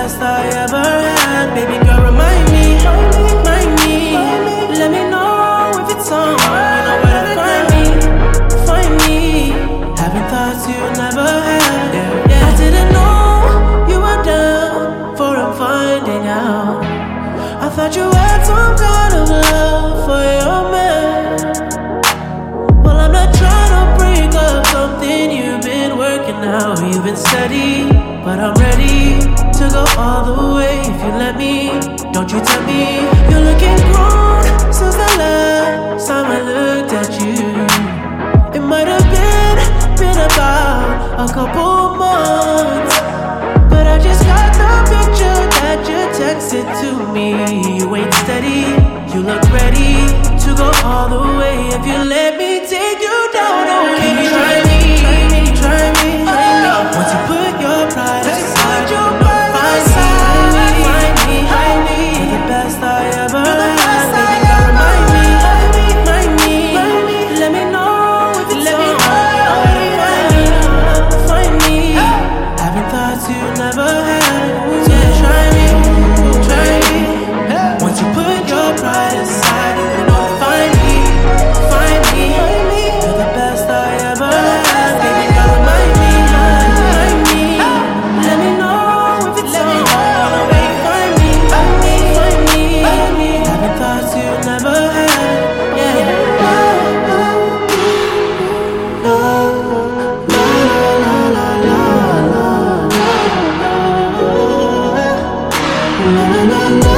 best I ever had. Baby girl, remind me. Let me know if it's on. You know where to find me. Having thoughts you never had. I didn't know you were down for I'm finding out. I thought you had some kind of love for your man. Well, I'm not trying to break up something you've been working out. You've been steady, but I'm ready to go all the way if you let me. Don't you tell me you're looking grown since the last time I looked at you. It might have been about a couple months, but I just got the picture that you texted to me. You ain't steady, you look ready to go all the way if you let me take you down. Oh, can you try me? Once you put your pride aside, find me. You're the best I ever had. Baby girl, remind me. Let me know if it's on. Find me. Having thoughts you never had. So try me. Once you put your pride aside, you know to find me. You're the best I ever had. Baby girl, remind me. Let me know if it's on. Find me. Having thoughts you never had. La la la la.